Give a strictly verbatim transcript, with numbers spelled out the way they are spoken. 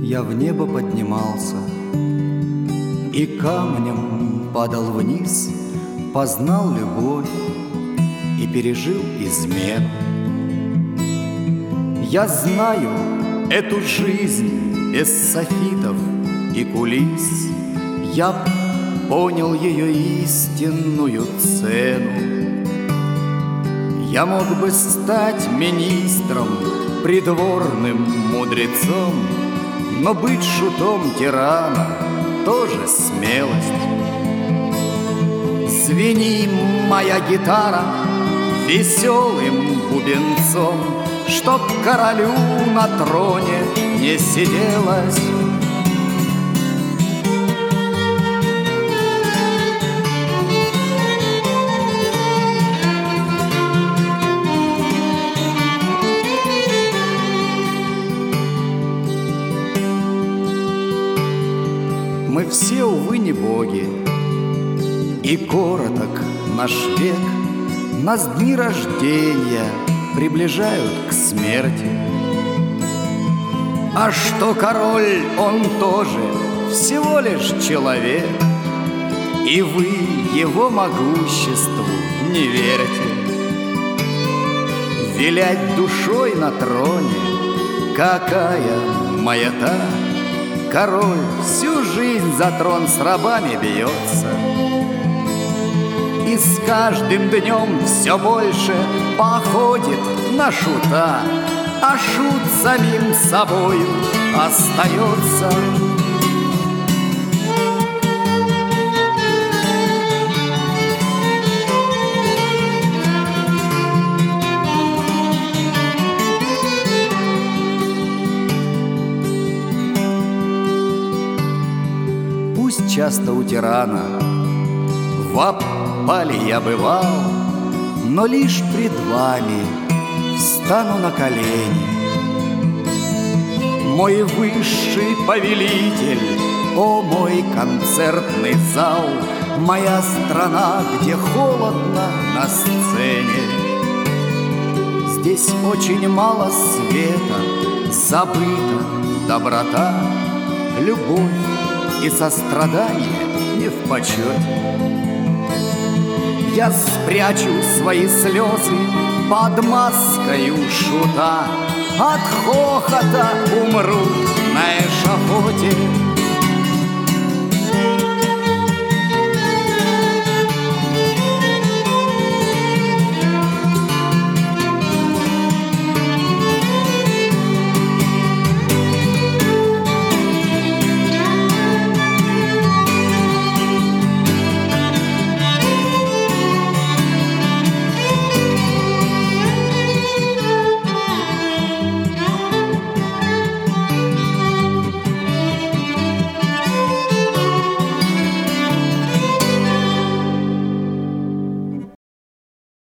я в небо поднимался и камнем падал вниз, познал любовь и пережил измену. Я знаю эту жизнь без софитов и кулис, я понял ее истинную цену. Я мог бы стать министром, придворным мудрецом, но быть шутом тирана тоже смелость. Звени, моя гитара, веселым бубенцом, чтоб королю на троне не сиделось. Мы все, увы, не боги, и короток наш век. Нас дни рождения приближают к смерти. А что король, он тоже всего лишь человек, и вы его могуществу не верите. Вилять душой на троне, какая маята! Король всю жизнь за трон с рабами бьется, и с каждым днем все больше походит на шута, а шут самим собою остается. Пусть часто у тирана в опале я бывал, но лишь пред вами встану на колени. Мой высший повелитель, о мой концертный зал, моя страна, где холодно на сцене. Здесь очень мало света, забыта доброта, любовь и сострадание не в почете. Я спрячу свои слезы под маскою шута, от хохота умру на эшафоте.